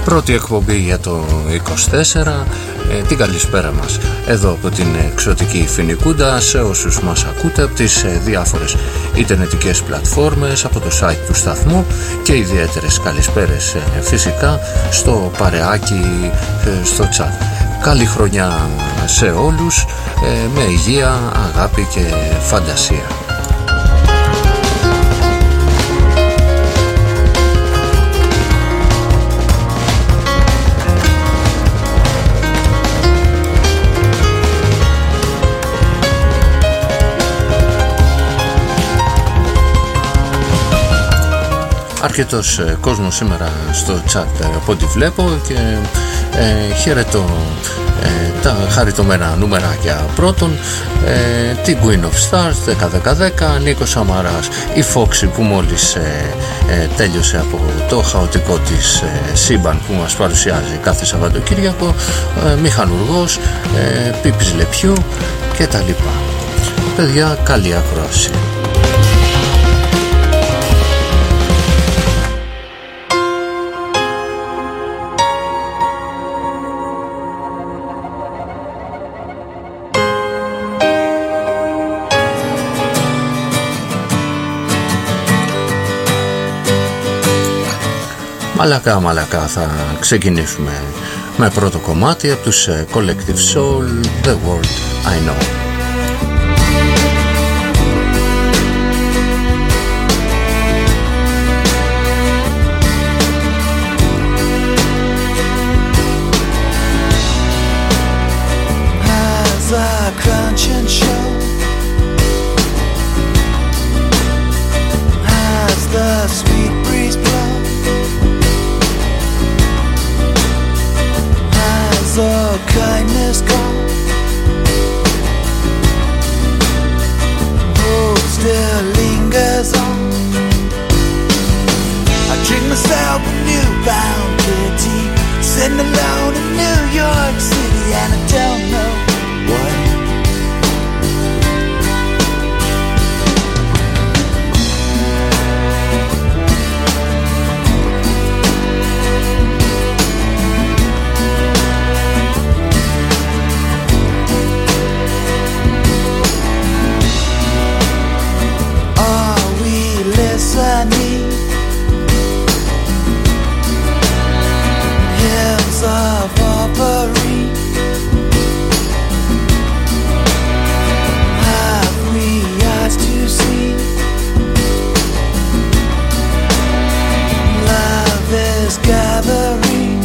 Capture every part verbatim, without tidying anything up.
Πρώτη εκπομπή για το είκοσι τέσσερα, ε, την καλησπέρα μας εδώ από την εξωτική Φοινικούντα σε όσους μας ακούτε από τις ε, διάφορες ιντερνετικές πλατφόρμες, από το site του σταθμού, και ιδιαίτερες καλησπέρες ε, φυσικά στο παρεάκι, ε, στο chat. Καλή χρονιά σε όλους, ε, με υγεία, αγάπη και φαντασία. Αρκετός ε, κόσμος σήμερα στο chat ε, από ό,τι βλέπω, και ε, χαιρετώ ε, τα χαριτωμένα νούμεράκια. Πρώτον, ε, την Queen of Stars δέκα δέκα δέκα, Νίκος Σαμαράς, η Foxy που μόλις ε, ε, τέλειωσε από το χαοτικό της ε, σύμπαν που μας παρουσιάζει κάθε Σαββατοκύριακο, ε, μηχανουργός, ε, Πίπης Λεπιού και τα λοιπά. Παιδιά, καλή ακρόαση. Μαλακά μαλακά θα ξεκινήσουμε με πρώτο κομμάτι από τους Collective Soul, The World I Know. As I crunch and show, as the sweet breeze blows, the kindness gone, hope still lingers on. I drink myself a newfound pity, sitting alone in New York City, and I don't know what. Hymns of offering, have we eyes to see? Love is gathering.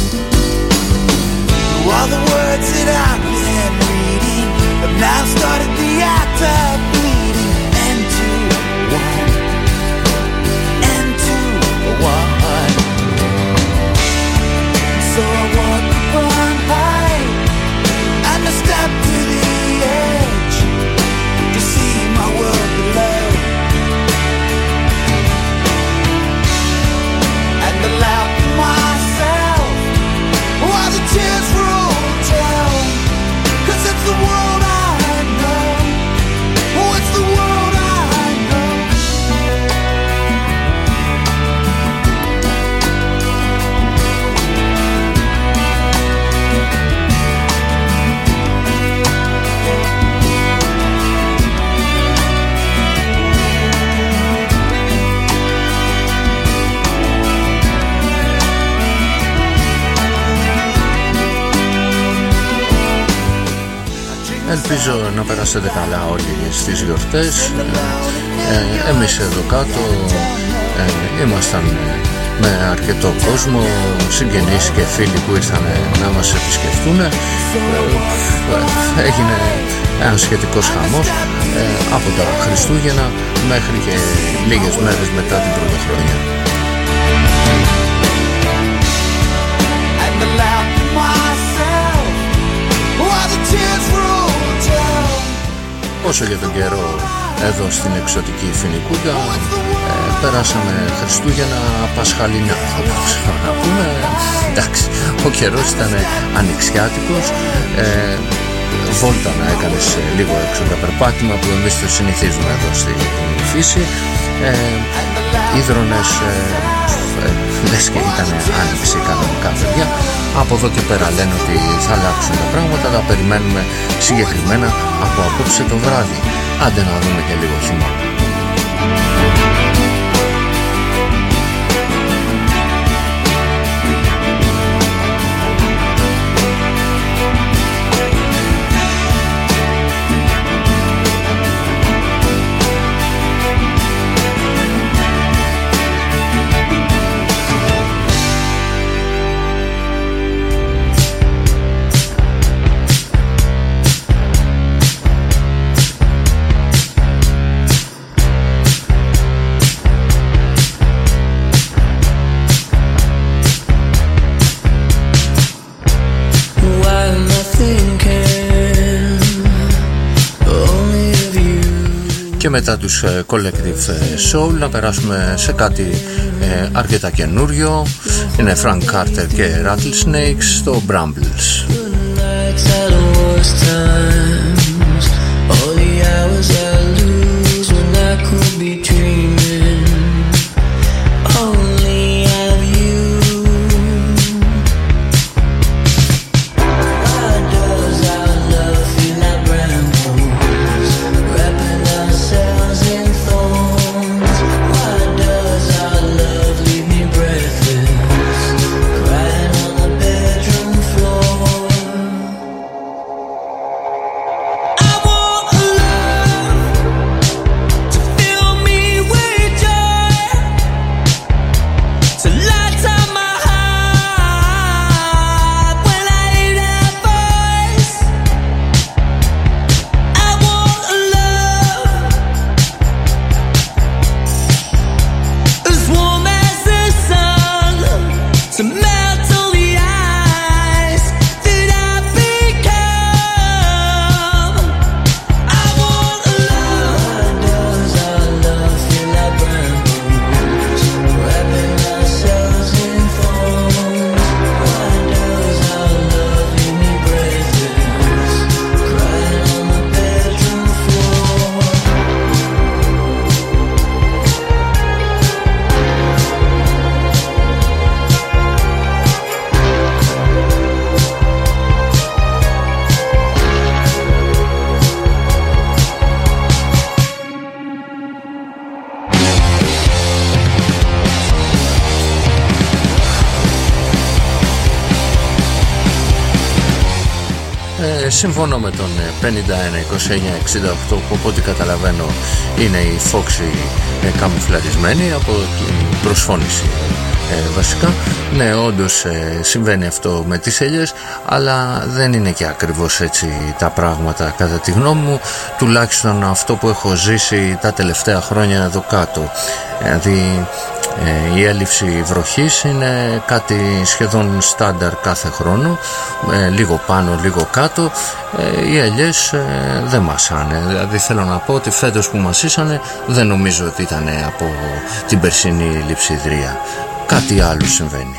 All the words that I've been reading have now started the act of bleeding into one. So I walk upon high and I step to the edge to see my world below, and I laugh to myself while the tears roll down, 'cause it's the world I know. Oh, it's the world I know. Ελπίζω να περάσετε καλά όλοι στις γιορτές. Ε, εμείς εδώ κάτω ε, ήμασταν με αρκετό κόσμο, συγγενείς και φίλοι που ήρθαν να μας επισκεφτούν. Ε, ε, έγινε ένας σχετικός χαμός ε, από τα Χριστούγεννα μέχρι και λίγες μέρες μετά την Πρωτοχρονιά. Όσο για τον καιρό εδώ στην εξωτική Φοινικούντα, ε, περάσαμε Χριστούγεννα πασχαλινά, θα μπορούσαμε να πούμε. Εντάξει, ο καιρός ήταν ανοιξιάτικος, ε, βόλτα να έκανες λίγο έξω τα περπάτημα που εμείς το συνηθίζουμε εδώ στη φύση, ε, ίδρωνες ε, ε, λες και ήταν άνοιξη κανονικά, παιδιά. Από εδώ και πέρα λένε ότι θα αλλάξουν τα πράγματα, τα περιμένουμε συγκεκριμένα από απόψε το βράδυ. Άντε να δούμε και λίγο χειμώνα. Και μετά τους ε, Collective Soul να περάσουμε σε κάτι ε, αρκετά καινούριο. Είναι Frank Carter και Rattlesnakes στο Brambles. Συμφωνώ με τον πενήντα ένα είκοσι εννιά εξήντα οκτώ που από ό,τι καταλαβαίνω είναι η Foxy ε, καμουφλαρισμένη από την προσφώνηση ε, βασικά. Ναι, όντως ε, συμβαίνει αυτό με τις ελιές, αλλά δεν είναι και ακριβώς έτσι τα πράγματα κατά τη γνώμη μου, τουλάχιστον αυτό που έχω ζήσει τα τελευταία χρόνια εδώ κάτω. Δηλαδή η έλλειψη βροχής είναι κάτι σχεδόν στάνταρ κάθε χρόνο, ε, λίγο πάνω λίγο κάτω. ε, οι ελιές ε, δεν μασάνε, δηλαδή θέλω να πω ότι φέτος που μασίσανε δεν νομίζω ότι ήταν από την περσινή λειψιδρία, κάτι άλλο συμβαίνει.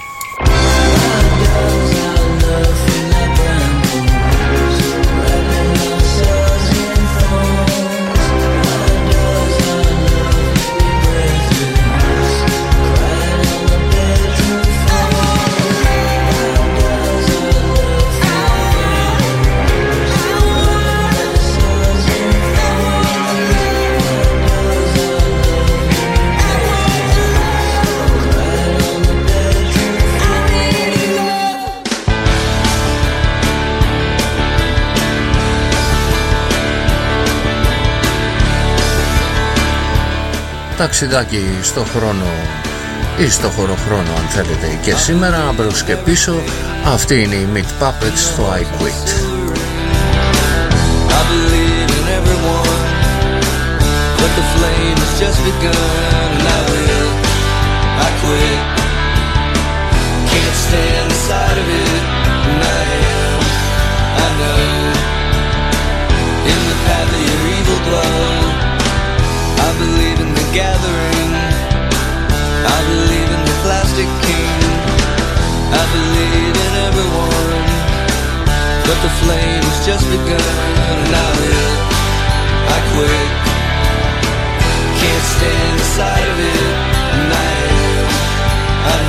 Ταξιδάκι στο χρόνο ή στο χωροχρόνο αν θέλετε και σήμερα, μπρος και πίσω. Αυτή είναι η Meat Puppets στο I Quit. I believe in everyone, but the flame has just begun, and I will, I quit. Can't stand the sight of it, and I am, I know, in the path of your evil glow. I believe in the gathering, I believe in the plastic king, I believe in everyone, but the flame has just begun, and I will, I quit. Can't stand the sight of it, and I am, I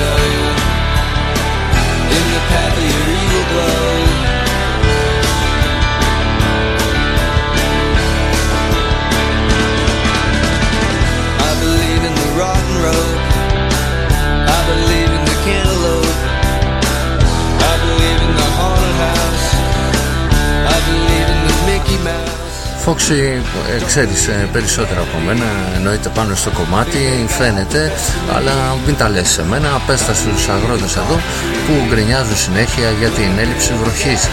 Φόξη, ξέρεις περισσότερα από μένα, εννοείται πάνω στο κομμάτι, φαίνεται, αλλά μην τα λες σε μένα, πες τα στους αγρότες εδώ που γκρινιάζουν συνέχεια για την έλλειψη βροχής.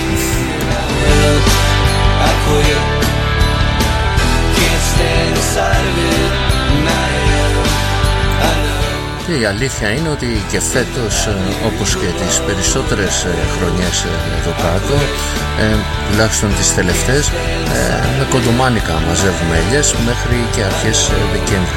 Και η αλήθεια είναι ότι και φέτος, όπως και τις περισσότερες χρονιές εδώ κάτω, ε, τουλάχιστον τις τελευταίες, ε, με κοντομάνικα μαζεύουμε ελιές μέχρι και αρχές Δεκέμβρη.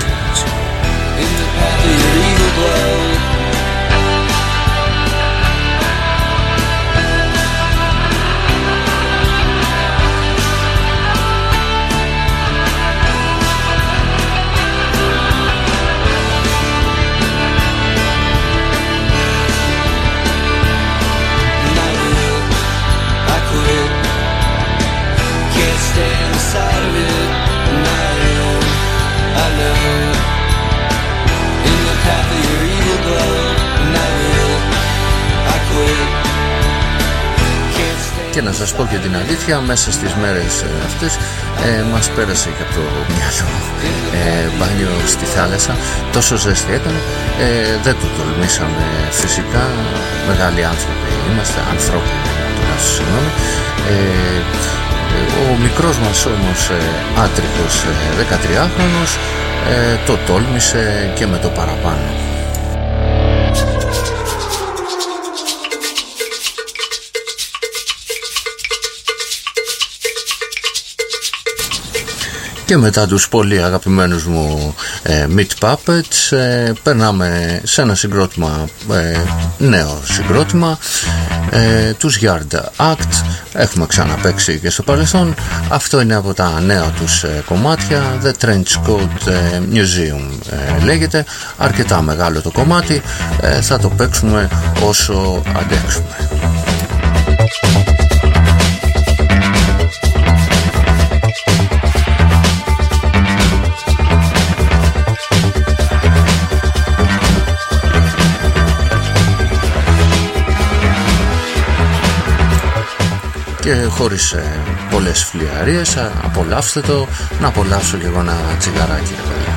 Και να σας πω και την αλήθεια, μέσα στις μέρες αυτές ε, μας πέρασε και από το μυαλό ε, μπάνιο στη θάλασσα. Τόσο ζέστη έκανε, ε, δεν το τολμήσαμε φυσικά. Μεγάλοι άνθρωποι είμαστε, ανθρώποι τουλάχιστον, συγγνώμη. Ε, ο μικρός μας όμως ε, άτρικος ε, δεκατριάχρονος ε, το τόλμησε και με το παραπάνω. Και μετά τους πολύ αγαπημένους μου ε, Meat Puppets ε, περνάμε σε ένα συγκρότημα, ε, νέο συγκρότημα, ε, τους Yard Act. Έχουμε ξαναπαίξει και στο παρελθόν. Αυτό είναι από τα νέα τους ε, κομμάτια. The Trench Coat ε, Museum ε, λέγεται. Αρκετά μεγάλο το κομμάτι, ε, θα το παίξουμε όσο αντέξουμε. Και χωρίς ε, πολλές φλιαρίες, απολαύστε το, να απολαύσω και εγώ ένα τσιγαράκι, ρε παιδιά.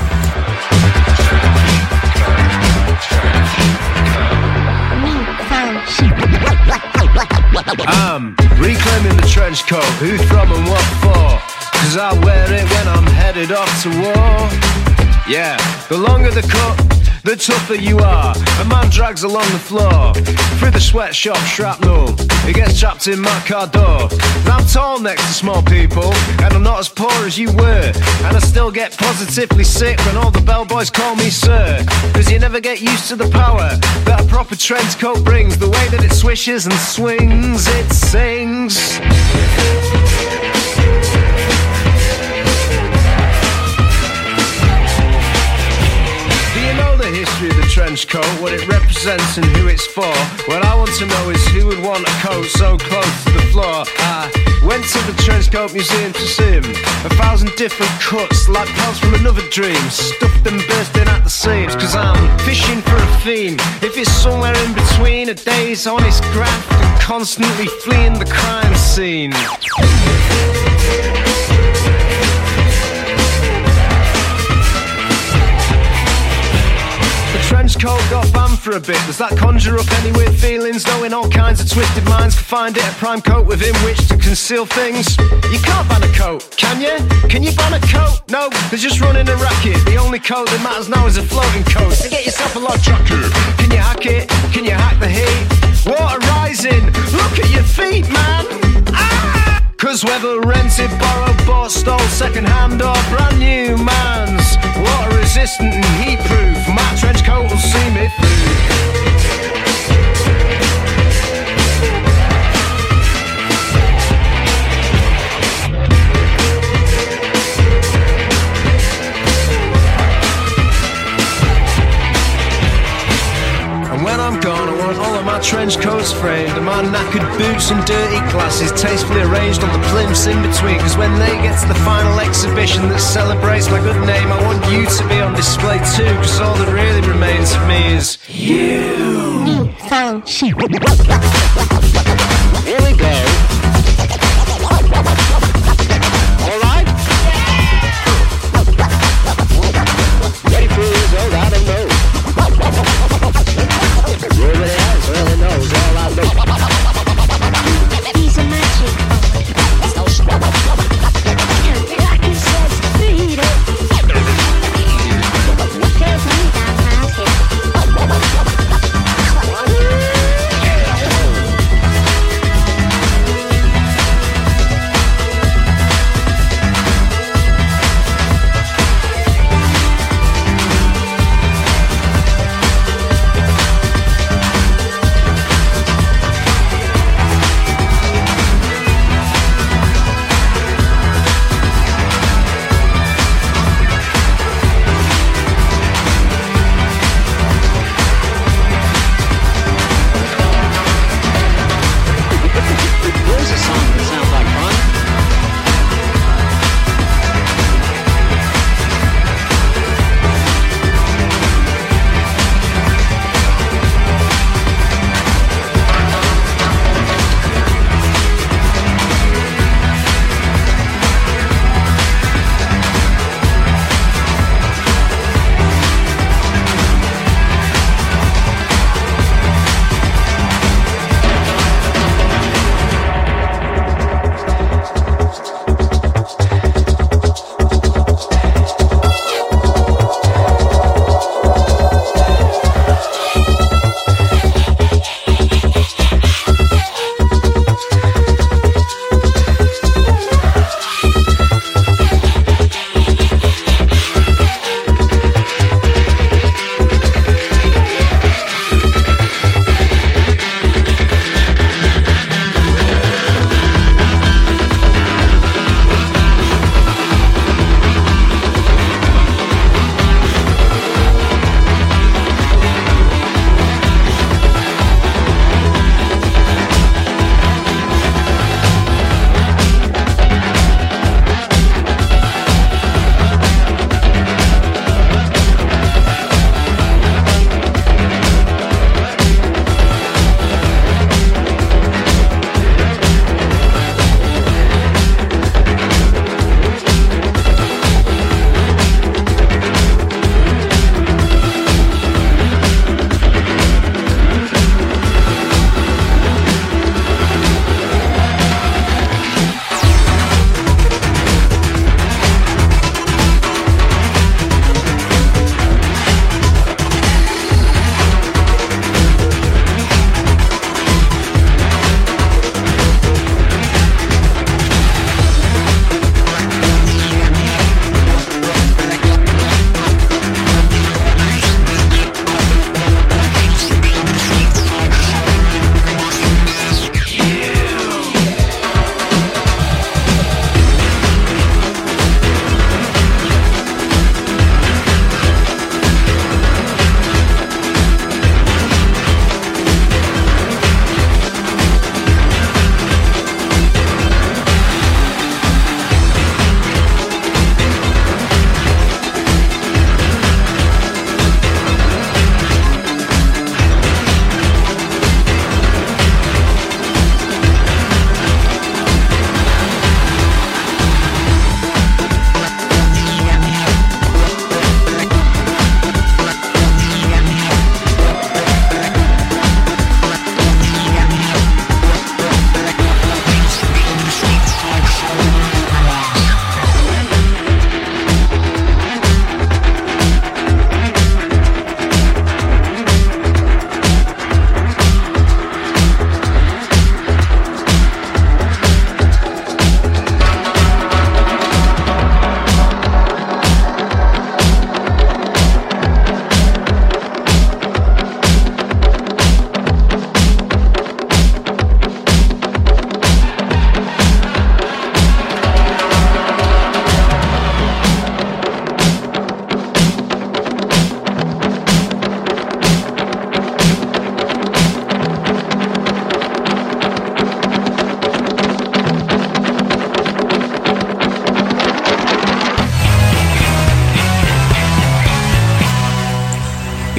I'm reclaiming the trench coat, who from and what for? Cause I wear it when I'm headed off to war. Yeah, the longer the cut, the tougher you are. A man drags along the floor through the sweatshop shrapnel. He gets trapped in my car door. I'm tall next to small people, and I'm not as poor as you were. And I still get positively sick when all the bellboys call me sir. Cause you never get used to the power that a proper trench coat brings. The way that it swishes and swings, it sings. History of the trench coat, what it represents and who it's for. What I want to know is who would want a coat so close to the floor. I went to the Trench Coat Museum to see him. A thousand different cuts, like parts from another dream, stuffed and bursting at the seams. Cause I'm fishing for a fiend. If it's somewhere in between a day's honest graft and constantly fleeing the crime scene. Trench coat got banned for a bit. Does that conjure up any weird feelings? Knowing all kinds of twisted minds can find it a prime coat within which to conceal things. You can't ban a coat, can you? Can you ban a coat? No, they're just running a racket. The only coat that matters now is a floating coat. So get yourself a log jacket. Can you hack it? Can you hack the heat? Water rising. Look at your feet, man. Ah! Cause whether rented, borrowed, bought, stole, second hand or brand new man's water resistant and heat proof, my trench coat will see me through. When I'm gone, I want all of my trench coats framed, and my knackered boots and dirty glasses tastefully arranged on the plimps in between. Cause when they get to the final exhibition that celebrates my good name, I want you to be on display too. Cause all that really remains for me is you. Here we go.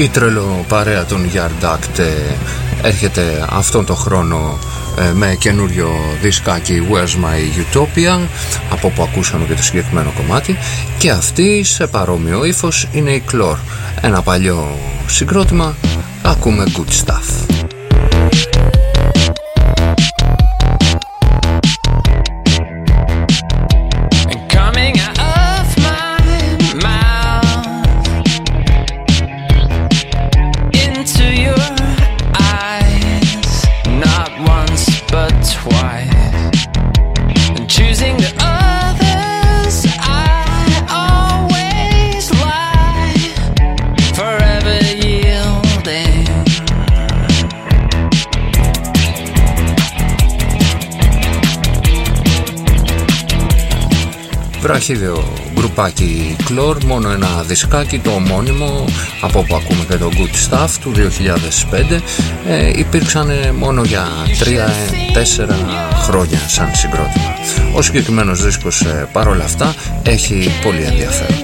Η τρελοπαρέα των Yard Act έρχεται αυτόν τον χρόνο με καινούριο δισκάκι Where's My Utopia, από που ακούσαμε και το συγκεκριμένο κομμάτι, και αυτή σε παρόμοιο ύφος είναι η Clore, ένα παλιό συγκρότημα. Ακούμε Good Stuff. Βραχίδιο γκρουπάκι Clore, μόνο ένα δισκάκι, το ομώνυμο, από όπου ακούμε και το Good Stuff του δύο χιλιάδες πέντε. ε, υπήρξαν μόνο για τρία τέσσερα χρόνια σαν συγκρότημα. Ο συγκεκριμένος δίσκος ε, παρόλα αυτά έχει πολύ ενδιαφέρον.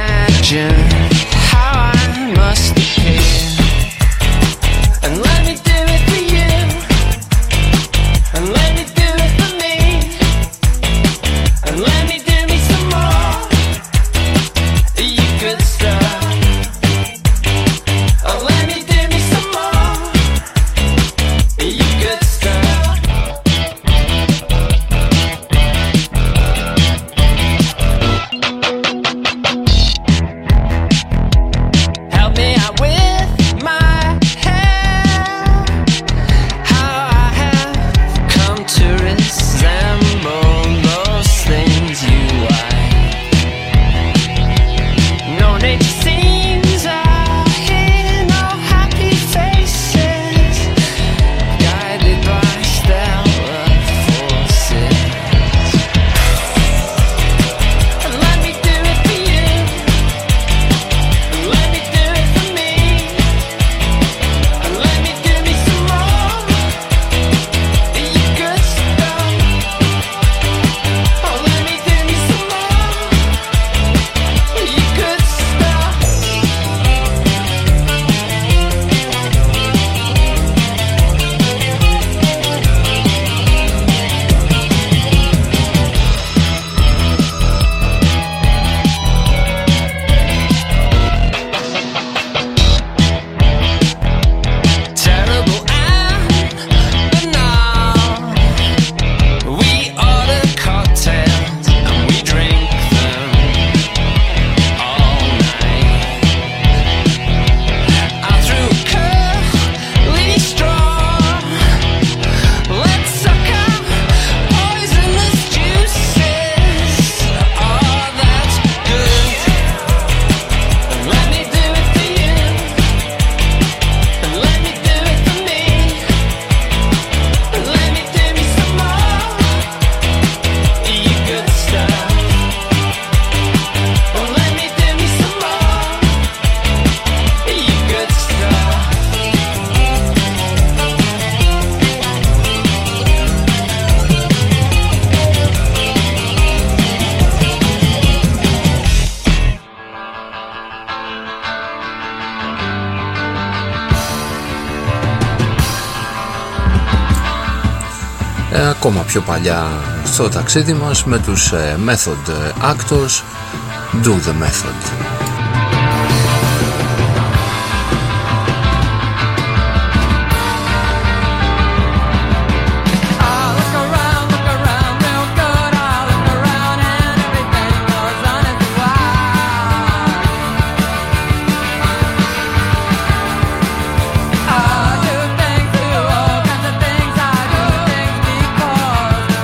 Ακόμα πιο παλιά στο ταξίδι μας με τους Method Actors, Do The Method.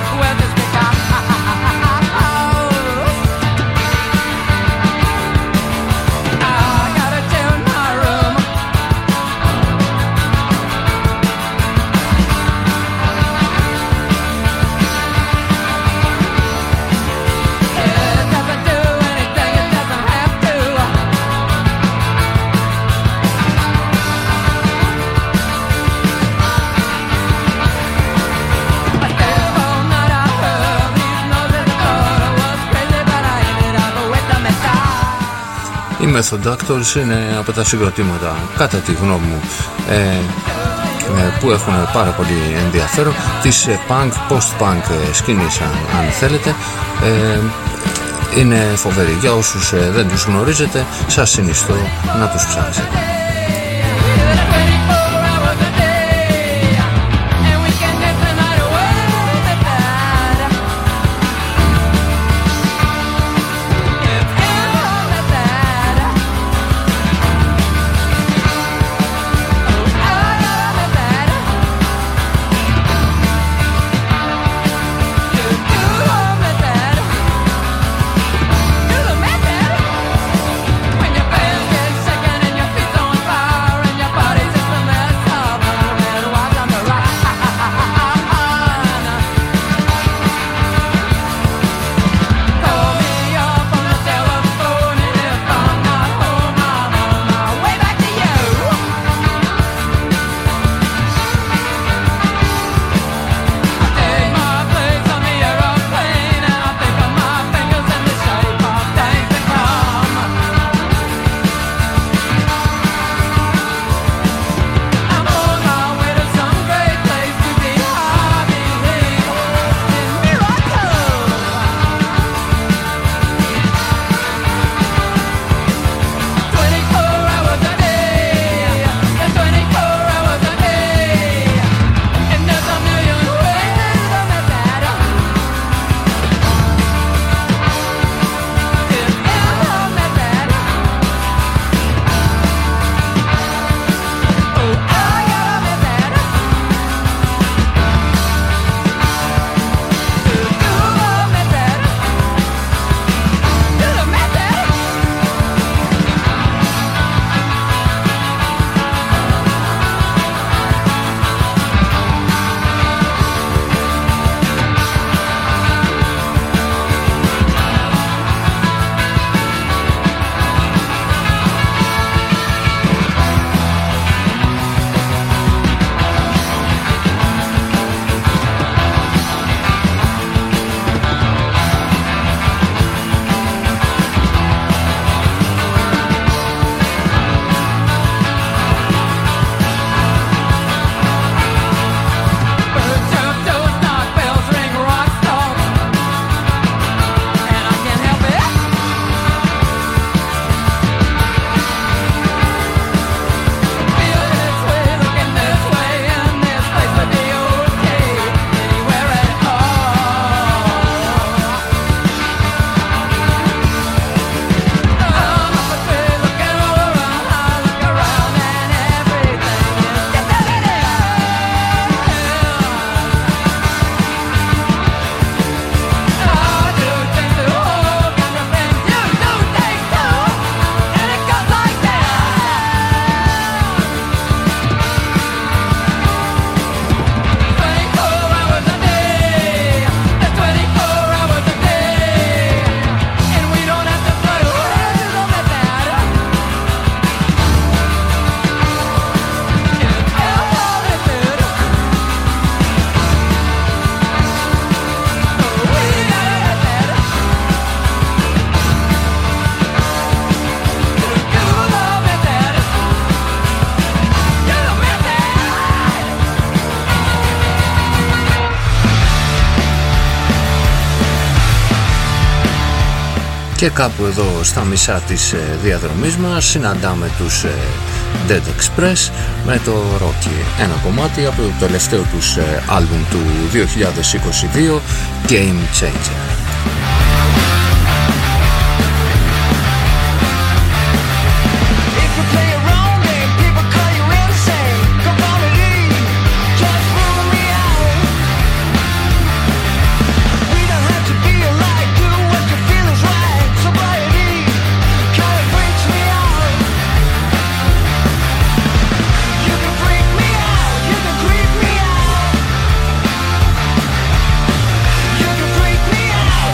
Oh Method Actors είναι από τα συγκροτήματα, κατά τη γνώμη μου, ε, που έχουν πάρα πολύ ενδιαφέρον της punk, post-punk σκηνής, αν, αν θέλετε. ε, είναι φοβερή. Για όσους ε, δεν τους γνωρίζετε, σας συνιστώ να τους ψάξετε. Και κάπου εδώ στα μισά της ε, διαδρομής μας συναντάμε τους ε, Dead Express με το Rocky, ένα κομμάτι από το τελευταίο τους ε, άλμπουμ του δύο χιλιάδες είκοσι δύο, Game Changer. You can freak me out.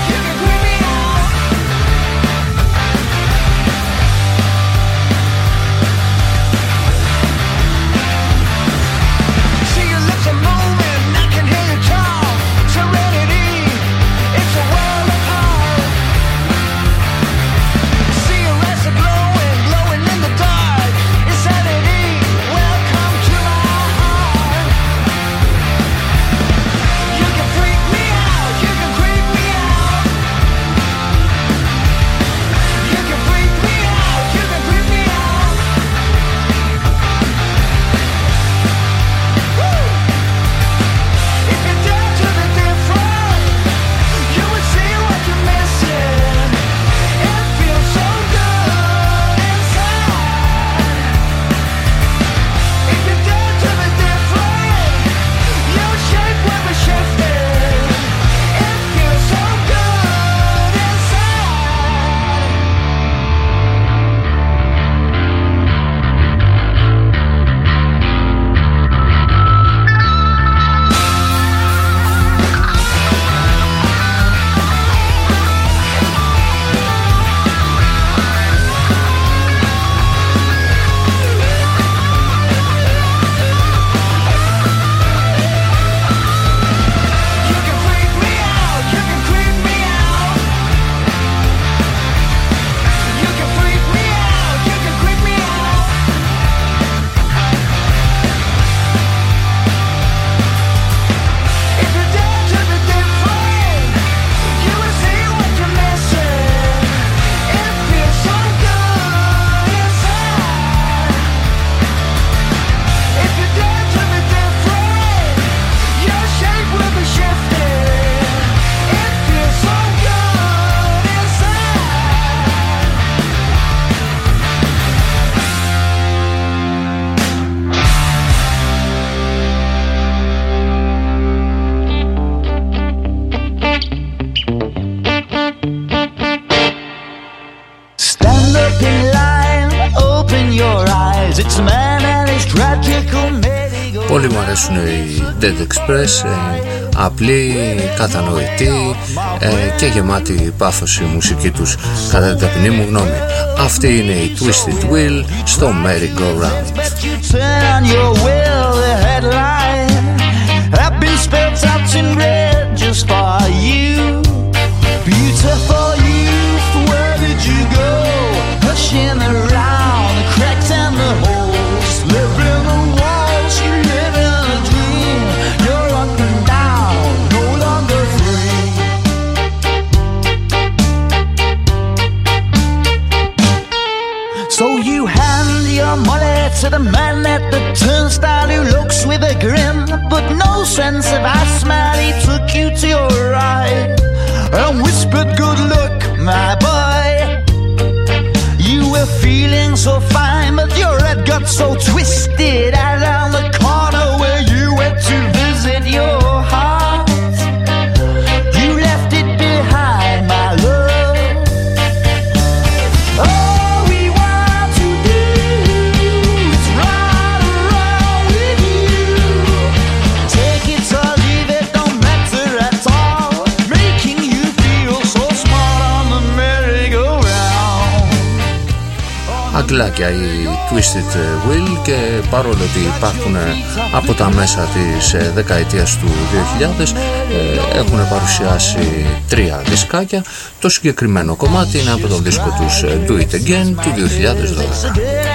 Πολύ μου αρέσουν οι Dead Express, ε, απλή, κατανοητή ε, και γεμάτη πάθος η μουσική τους κατά την ταπεινή μου γνώμη. Αυτή είναι η Twisted Will στο Merry Go Round. To the man at the turnstile who looks with a grin, but no sense of I smile. He took you to your right and whispered, "Good luck, my boy." You were feeling so fine, but your head got so twisted around the corner where you went to visit your heart. You left it behind, my love. Oh, αγγλάκια η Twisted Will, και παρόλο ότι υπάρχουν από τα μέσα της δεκαετίας του δύο χιλιάδες, έχουν παρουσιάσει τρία δισκάκια. Το συγκεκριμένο κομμάτι είναι από τον δίσκο τους Do It Again του δύο χιλιάδες δώδεκα.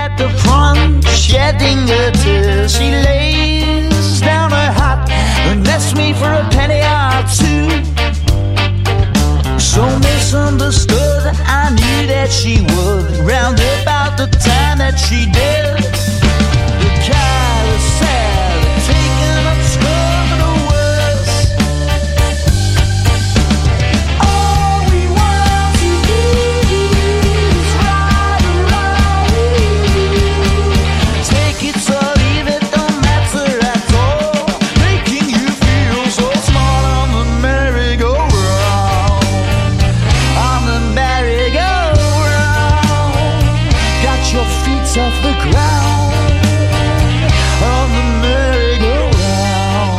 So misunderstood, I knew that she would. Round about the time that she did, the carousel had taken up scum of the words. All we want to do is ride around with you. Take it or leave it, don't matter at all. Making you feel so small on the merry-go-round. Your feet off the ground on the merry-go-round.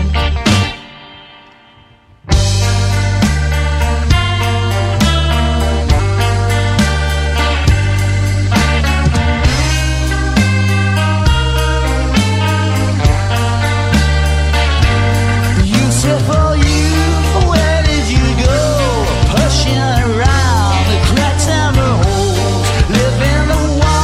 Beautiful youth, where did you go? Pushing around the cracks and the holes, living the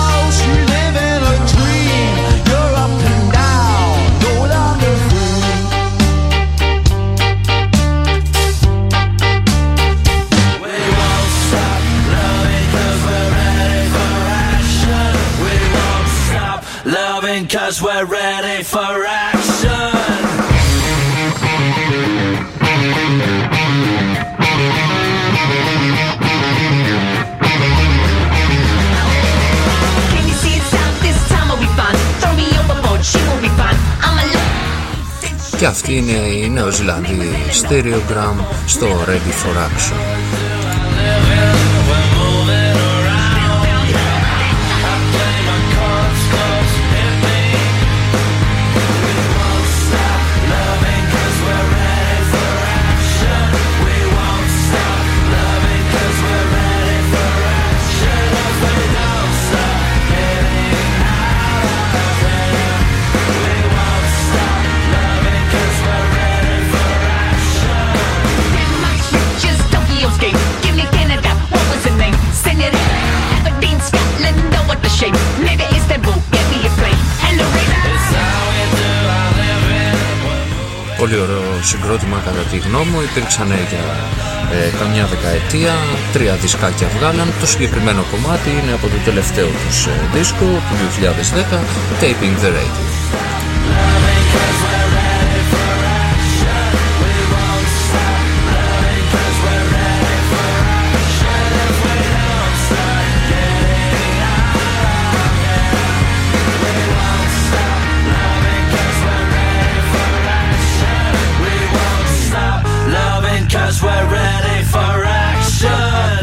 cause we're ready for action. Can you see it's out this time will be fine. Throw me overboard, she will be fine. I'm a little. Και αυτή είναι η Νεοζηλανδή Stereogram στο Ready for Action. Πολύ ωραίο συγκρότημα κατά τη γνώμη μου. Υπήρξαν για ε, καμιά δεκαετία, τρία δισκάκια βγάλαν. Το συγκεκριμένο κομμάτι είναι από το τελευταίο τους ε, δίσκο του δύο χιλιάδες δέκα, Taping the Radio. Cause we're ready for action.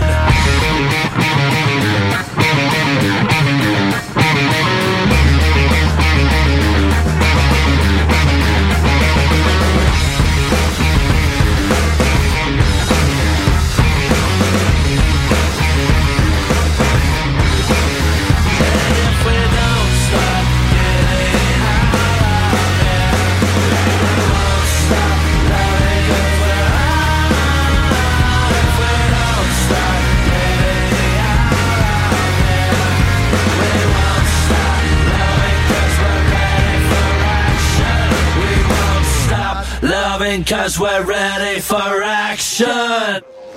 loving cause we're ready for action.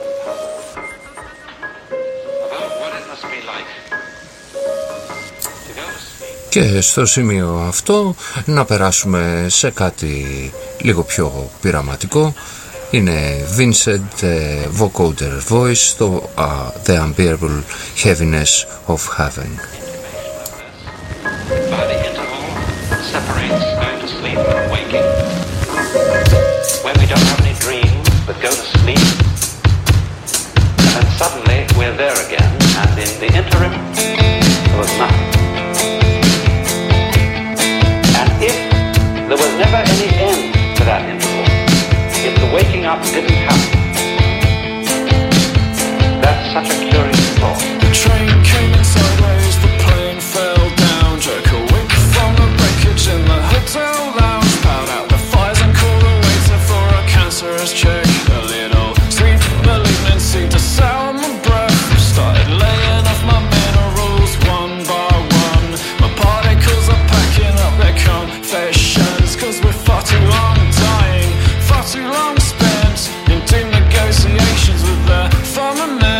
Και στο σημείο αυτό να περάσουμε σε κάτι λίγο πιο πειραματικό. Είναι Vincent uh, Vocoder Voice στο uh, The Unbearable Heaviness of Heaven. By the interval separates going to sleep and waking. When we don't have any dreams but go to sleep, and suddenly we're there again, and in the interim there was nothing. And if there was never any end to that interval, if the waking up didn't happen, that's such a curious thought. The train came in sideways, the plane fell down, jerk awake from the wreckage in the hotel lounge, pout out the fires and call the waiter for a cancerous check. A little sweet malignancy to sour my breath, started laying off my minerals one by one. My particles are packing up their confessions, cause we're far too long dying, far too long spent in deep negotiations with the firmament.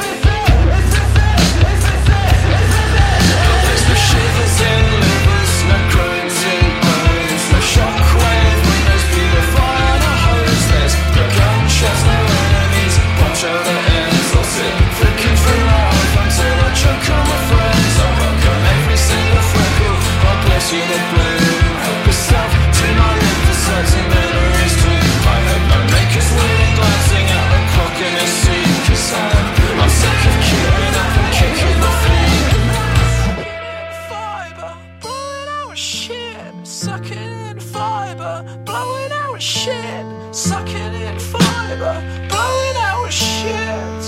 There's no shivers in livers, no groans in bones, no shockwave when there's beautiful a hose. There's no gunshots, no enemies, punch out the ends. I'll sit flicking through life until I choke on my friends. I welcome every single freckle, I bless you the blue. Help yourself to my lymphocytes and memories too. I hope no makers willing glancing at the clock in his seat, cause I'm, I'm sick of queuing up and kicking the feet. Fiber, blowing our shit, sucking in fiber, blowing our shit, sucking in fiber, blowing our shit.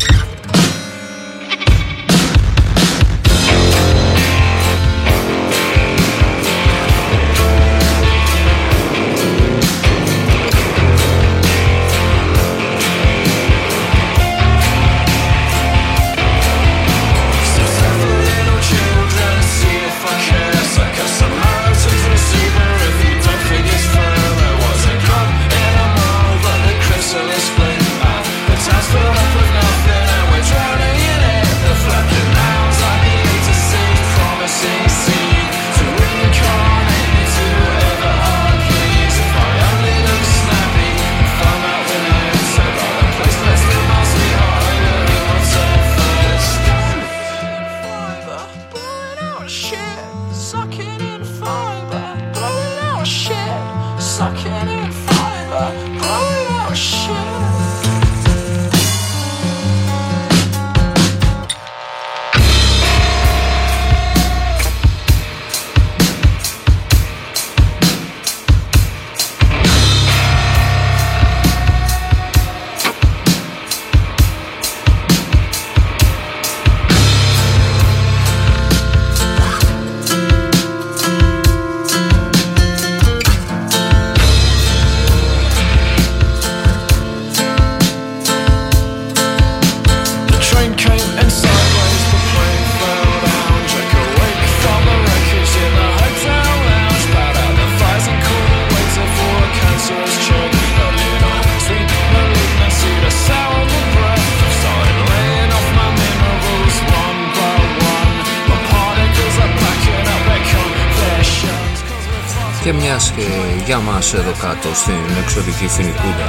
Και μιας και για μας εδώ κάτω στην εξωτική Φοινικούδα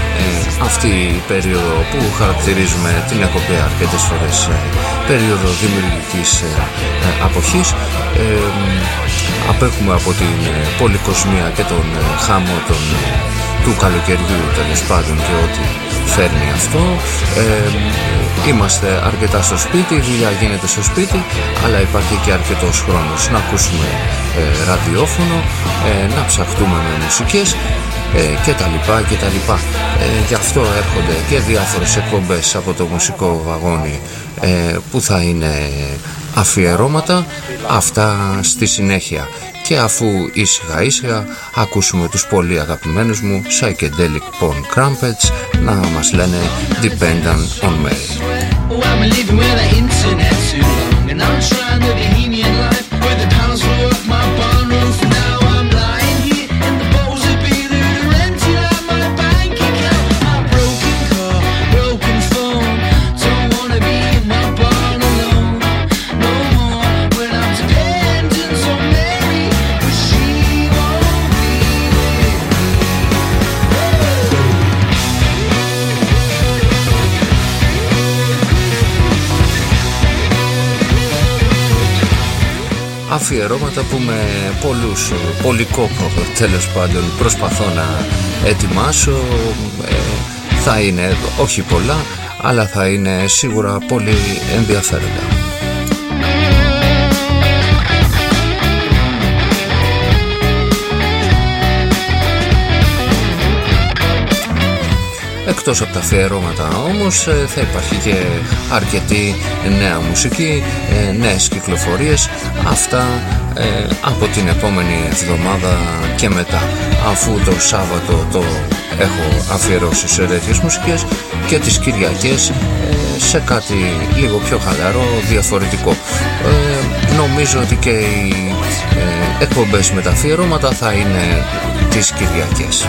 ε, αυτή η περίοδο που χαρακτηρίζουμε την έχω πει αρκετές φορές ε, περίοδο δημιουργικής ε, ε, αποχής ε, απέχουμε από την ε, πολυκοσμία και τον ε, χάμο τον, ε, του καλοκαιριού τέλος πάντων και ό,τι φέρνει αυτό. ε, Είμαστε αρκετά στο σπίτι, η δουλειά γίνεται στο σπίτι, αλλά υπάρχει και αρκετός χρόνος να ακούσουμε ε, ραδιόφωνο, ε, να ψαχτούμε με μουσικές ε, και τα λοιπά και τα λοιπά. Ε, γι' αυτό έρχονται και διάφορες εκπομπές από το μουσικό βαγόνι ε, που θα είναι αφιερώματα, αυτά στη συνέχεια. Και αφού ήσυχα ήσυχα ακούσουμε τους πολύ αγαπημένους μου Psychedelic Porn Crumpets να μας λένε Dependent on Me. Oh, I'm living with the internet too long, and I'm trying the bohemian life where the pounds flow off my barn roof. Now I'm lying here in the bowls of beer that are rent αφιερώματα που με πολλούς, πολύ κόπο τέλος πάντων προσπαθώ να ετοιμάσω. ε, θα είναι όχι πολλά, αλλά θα είναι σίγουρα πολύ ενδιαφέροντα. Εκτός από τα αφιερώματα όμως θα υπάρχει και αρκετή νέα μουσική, νέες κυκλοφορίες, αυτά ε, από την επόμενη εβδομάδα και μετά, αφού το Σάββατο το έχω αφιερώσει σε τέτοιες μουσικές και τις Κυριακές ε, σε κάτι λίγο πιο χαλαρό, διαφορετικό. Ε, νομίζω ότι και οι ε, εκπομπές με τα αφιερώματα θα είναι τις Κυριακές.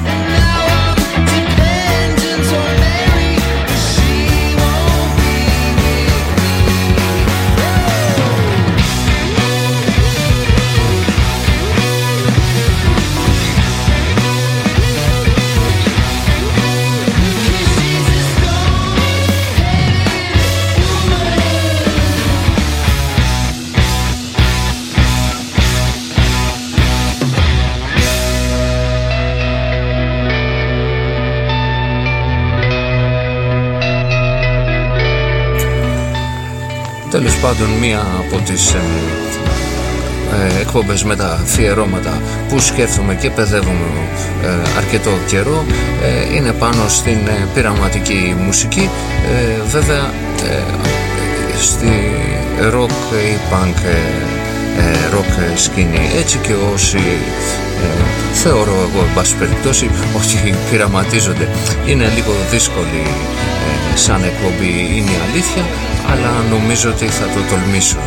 Τέλος πάντων, μία από τις ε, ε, εκπομπές με τα αφιερώματα που σκέφτομαι και παιδεύομαι ε, αρκετό καιρό ε, είναι πάνω στην ε, πειραματική μουσική, ε, βέβαια ε, στη rock ή punk ε, rock σκηνή, έτσι και όσοι ε, θεωρώ εγώ εν πάση περιπτώσει ότι πειραματίζονται. Είναι λίγο δύσκολη ε, σαν εκπομπή, είναι η αλήθεια, αλλά νομίζω ότι θα το τολμήσω.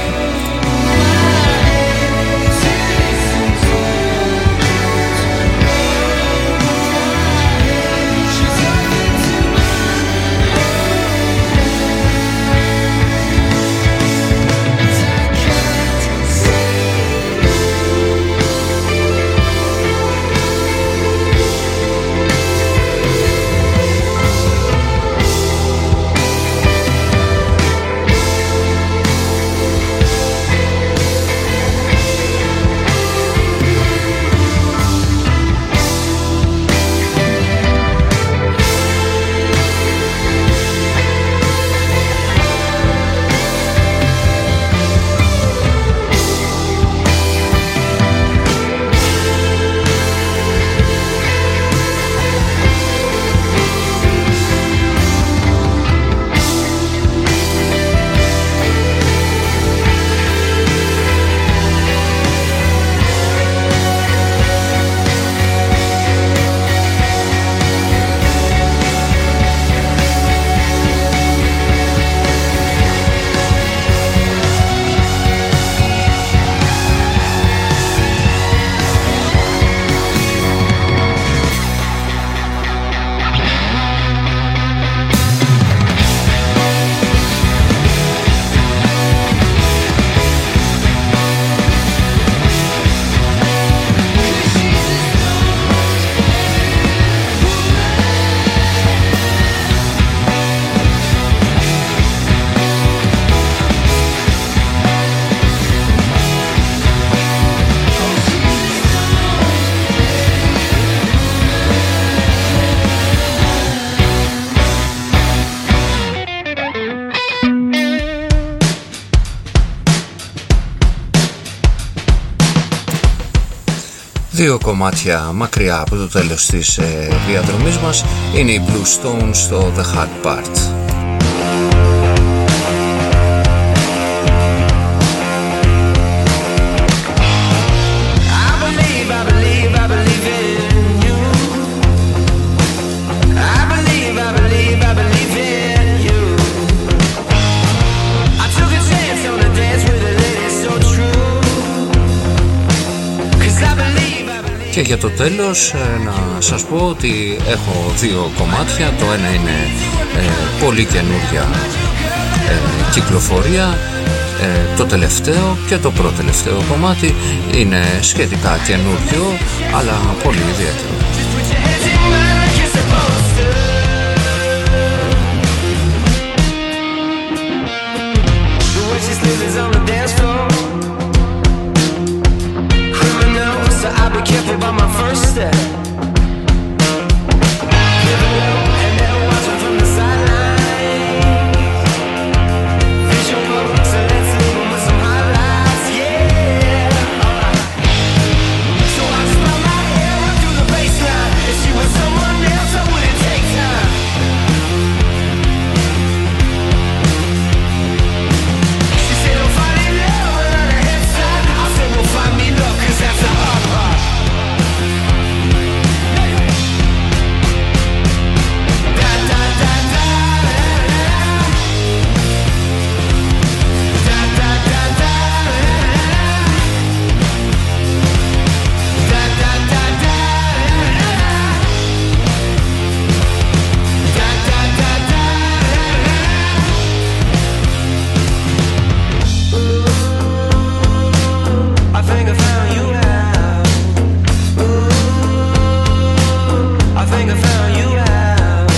Δύο κομμάτια μακριά από το τέλος της ε, διαδρομής μας είναι οι Blue Stones στο The Hard Part. Και για το τέλος να σας πω ότι έχω δύο κομμάτια. Το ένα είναι ε, πολύ καινούρια ε, κυκλοφορία, ε, το τελευταίο και το προτελευταίο κομμάτι είναι σχετικά καινούριο αλλά πολύ ιδιαίτερο. be careful about my first step. Living low and then watching from the sidelines. Vision public, so let's leave them with some highlights, yeah. So I spun my hair up through the baseline. If she was someone else, I wouldn't take time. She said, don't find it love without a head start. I said, well, find me love, cause that's the hard part. Da da da da da da da da da da da da da I think I found you out. Ooh, I think I found you out.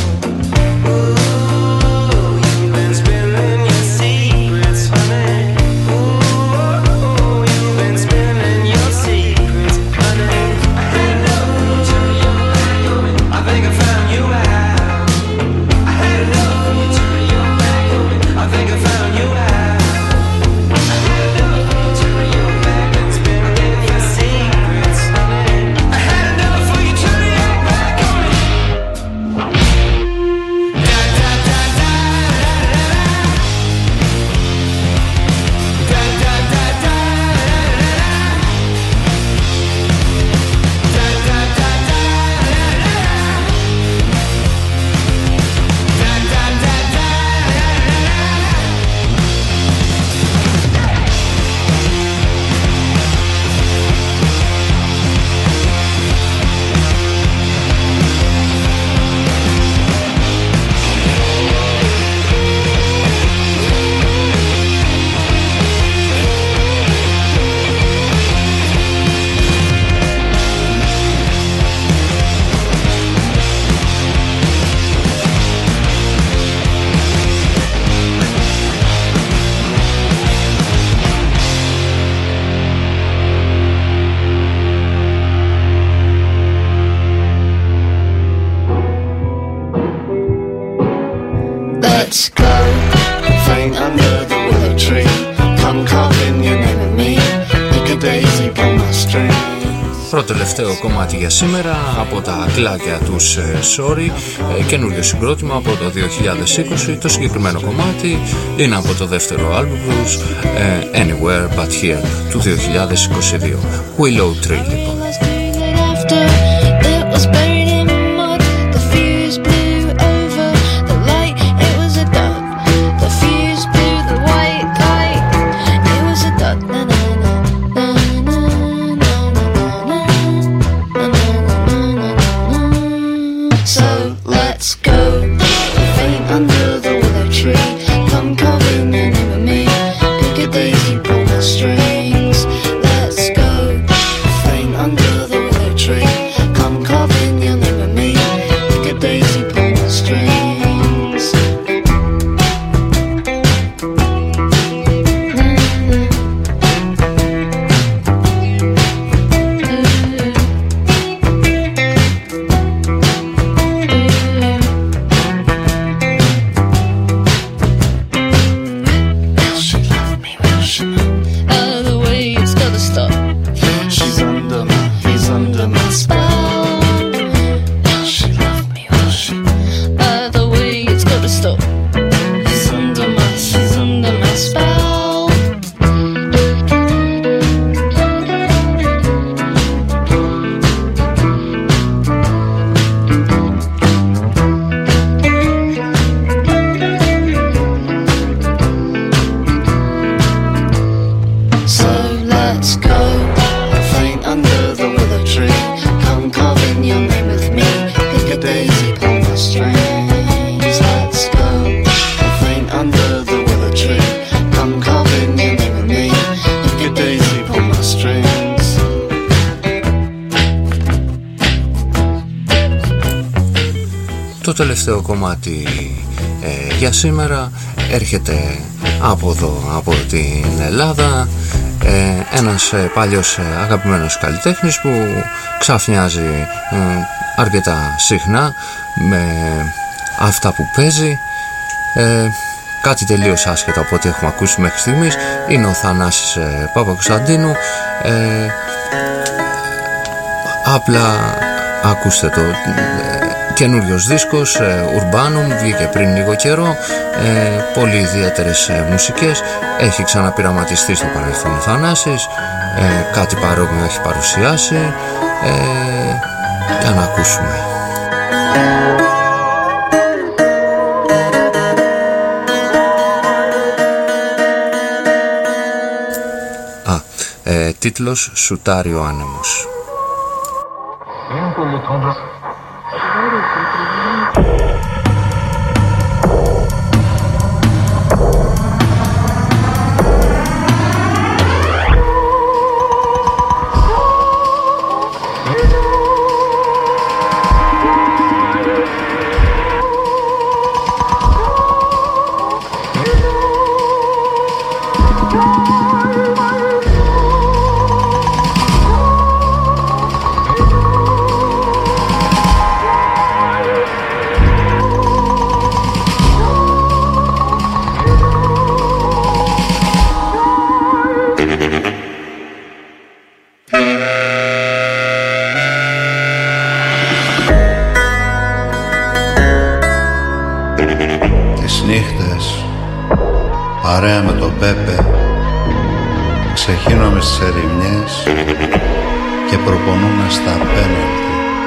Ooh, you've been spilling your secrets, honey. Ooh, you've been spilling your secrets, honey. I know, turn your back on me. I think I found you out. I know, turn your back on me. I think I found you out. Let's go, faint under the willow tree. Come carving your name with me. Pick a daisy, pull my string. Πρώτο τελευταίο κομμάτι για σήμερα από τα κλάκια τους Sorry, καινούριο συγκρότημα από το δύο χιλιάδες είκοσι. Το συγκεκριμένο κομμάτι είναι από το δεύτερο άλμπουμ τους, Anywhere But Here, του δύο χιλιάδες είκοσι δύο. Willow Tree λοιπόν. Το τελευταίο κομμάτι ε, για σήμερα έρχεται από εδώ, από την Ελλάδα. ε, ένας ε, παλιός ε, αγαπημένος καλλιτέχνης που ξαφνιάζει ε, αρκετά συχνά με αυτά που παίζει, ε, κάτι τελείως άσχετο από ό,τι έχουμε ακούσει μέχρι στιγμής. Είναι ο Θανάσης ε, Παπακοσταντίνου. ε, απλά ακούστε το, ε, καινούριος δίσκος ε, Urbanum, βγήκε πριν λίγο καιρό, ε, πολύ ιδιαίτερες ε, μουσικές, έχει ξαναπειραματιστεί στο παρελθόν ο Θανάσης, ε, κάτι παρόμοιο έχει παρουσιάσει, ε, για να ακούσουμε. Α, ε, τίτλος «Σουτάρει ο άνεμος». Παρέα με τον Πέπε ξεχύνομαι στις ερημιές και προπονούμε στα πέναλτι.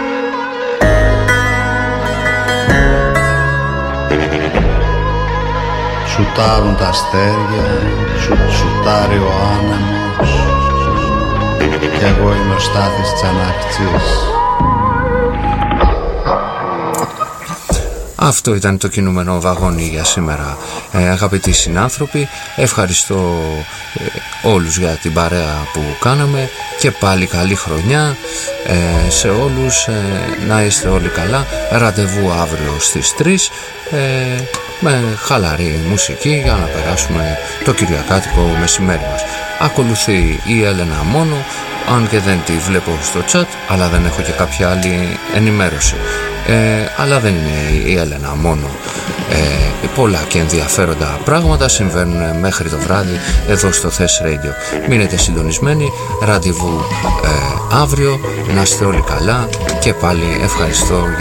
Σουτάρουν τα αστέρια, σου, σουτάρει ο άνεμος κι εγώ είμαι ο Στάθης Τσαναχτσής. Αυτό ήταν το κινούμενο βαγόνι για σήμερα, ε, αγαπητοί συνάνθρωποι. Ευχαριστώ ε, όλους για την παρέα που κάναμε και πάλι καλή χρονιά ε, σε όλους, ε, να είστε όλοι καλά. Ραντεβού αύριο στις τρεις ε, με χαλαρή μουσική για να περάσουμε το κυριακάτικο μεσημέρι μας. Ακολουθεί η Έλενα μόνο, αν και δεν τη βλέπω στο chat, αλλά δεν έχω και κάποια άλλη ενημέρωση. Ε, αλλά δεν είναι η Έλενα μόνο. Ε, πολλά και ενδιαφέροντα πράγματα συμβαίνουν μέχρι το βράδυ εδώ στο Thess Radio. Μείνετε συντονισμένοι, ραντεβού ε, αύριο, να είστε όλοι καλά και πάλι ευχαριστώ.